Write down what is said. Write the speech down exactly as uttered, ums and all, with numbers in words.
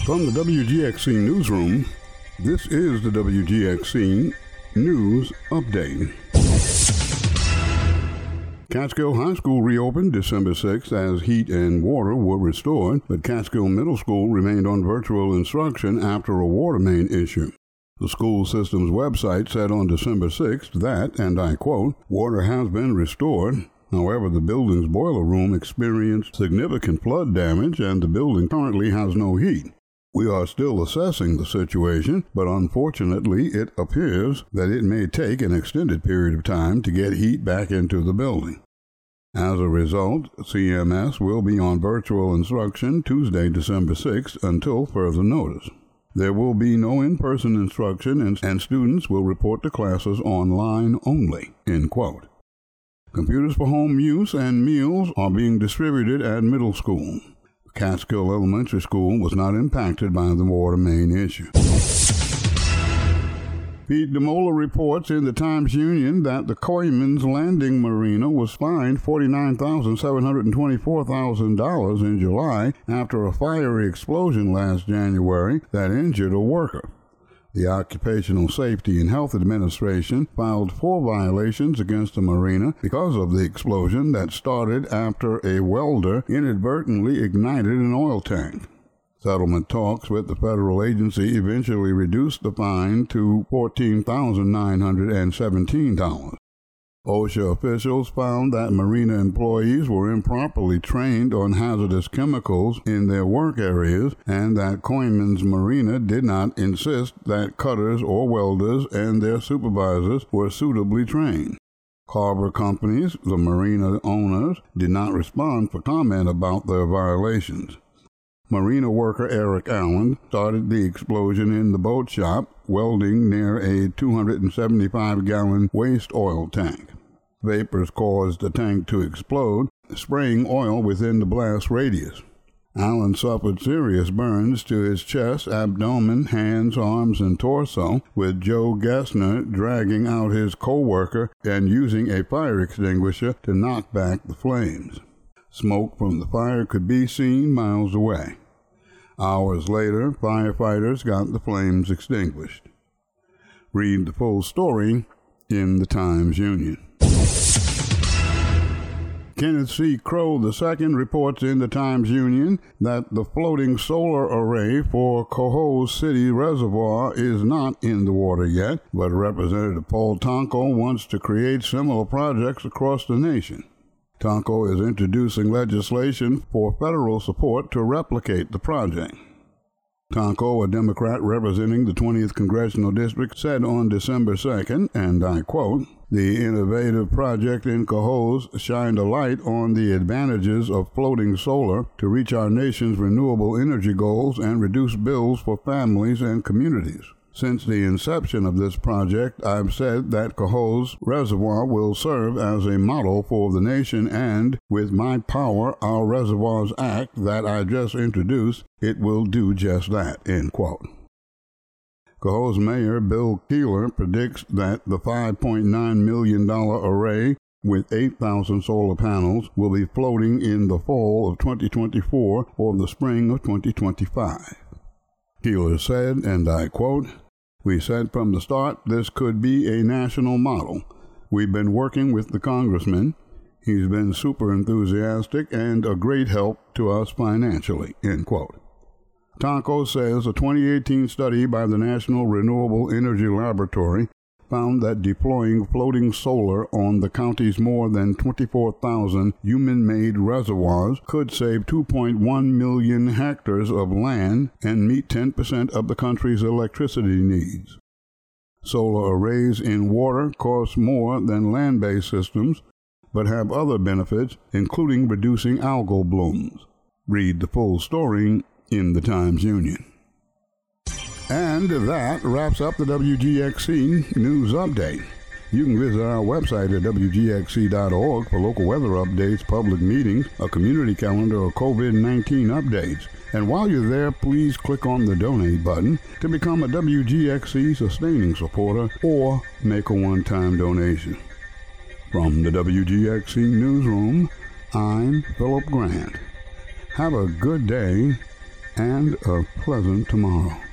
From the W G X C Newsroom, this is the W G X C News Update. Catskill High School reopened December sixth as heat and water were restored, but Catskill Middle School remained on virtual instruction after a water main issue. The school system's website said on December sixth that, and I quote, "Water has been restored. However, the building's boiler room experienced significant flood damage and the building currently has no heat. We are still assessing the situation, but unfortunately it appears that it may take an extended period of time to get heat back into the building." As a result, C M S will be on virtual instruction Tuesday, December sixth until further notice. There will be no in-person instruction and, and students will report to classes online only, end quote. Computers for home use and meals are being distributed at middle school. Catskill Elementary School was not impacted by the water main issue. Pete DeMola reports in the Times-Union that the Coymans Landing Marina was fined forty-nine thousand seven hundred twenty-four dollars in July after a fiery explosion last January that injured a worker. The Occupational Safety and Health Administration filed four violations against the marina because of the explosion that started after a welder inadvertently ignited an oil tank. Settlement talks with the federal agency eventually reduced the fine to fourteen thousand nine hundred seventeen dollars. OSHA officials found that marina employees were improperly trained on hazardous chemicals in their work areas and that Coymans Marina did not insist that cutters or welders and their supervisors were suitably trained. Carver Companies, the marina owners, did not respond for comment about their violations. Marina worker Eric Allen started the explosion in the boat shop, welding near a two hundred seventy-five gallon waste oil tank. Vapors caused the tank to explode, spraying oil within the blast radius. Allen suffered serious burns to his chest, abdomen, hands, arms, and torso, with Joe Gessner dragging out his co-worker and using a fire extinguisher to knock back the flames. Smoke from the fire could be seen miles away. Hours later, firefighters got the flames extinguished. Read the full story in the Times-Union. Kenneth C. Crow the Second reports in the Times-Union that the floating solar array for Cohoes City Reservoir is not in the water yet, but Representative Paul Tonko wants to create similar projects across the nation. Tonko is introducing legislation for federal support to replicate the project. Tonko, a Democrat representing the twentieth Congressional District, said on December second, and I quote, "The innovative project in Cohoes shined a light on the advantages of floating solar to reach our nation's renewable energy goals and reduce bills for families and communities. Since the inception of this project, I've said that Cohoes Reservoir will serve as a model for the nation and, with my Power Our Reservoirs Act that I just introduced, it will do just that," end quote. Cohoes Mayor Bill Keeler predicts that the five point nine million dollars array with eight thousand solar panels will be floating in the fall of twenty twenty-four or the spring of twenty twenty-five. Keeler said, and I quote, "We said from the start this could be a national model. We've been working with the congressman. He's been super enthusiastic and a great help to us financially," end quote. Tonko says a twenty eighteen study by the National Renewable Energy Laboratory found that deploying floating solar on the county's more than twenty-four thousand human-made reservoirs could save two point one million hectares of land and meet ten percent of the country's electricity needs. Solar arrays in water cost more than land-based systems, but have other benefits, including reducing algal blooms. Read the full story in the Times-Union. And that wraps up the W G X C News Update. You can visit our website at W G X C dot org for local weather updates, public meetings, a community calendar, or COVID nineteen updates. And while you're there, please click on the donate button to become a W G X C sustaining supporter or make a one-time donation. From the W G X C Newsroom, I'm Philip Grant. Have a good day and a pleasant tomorrow.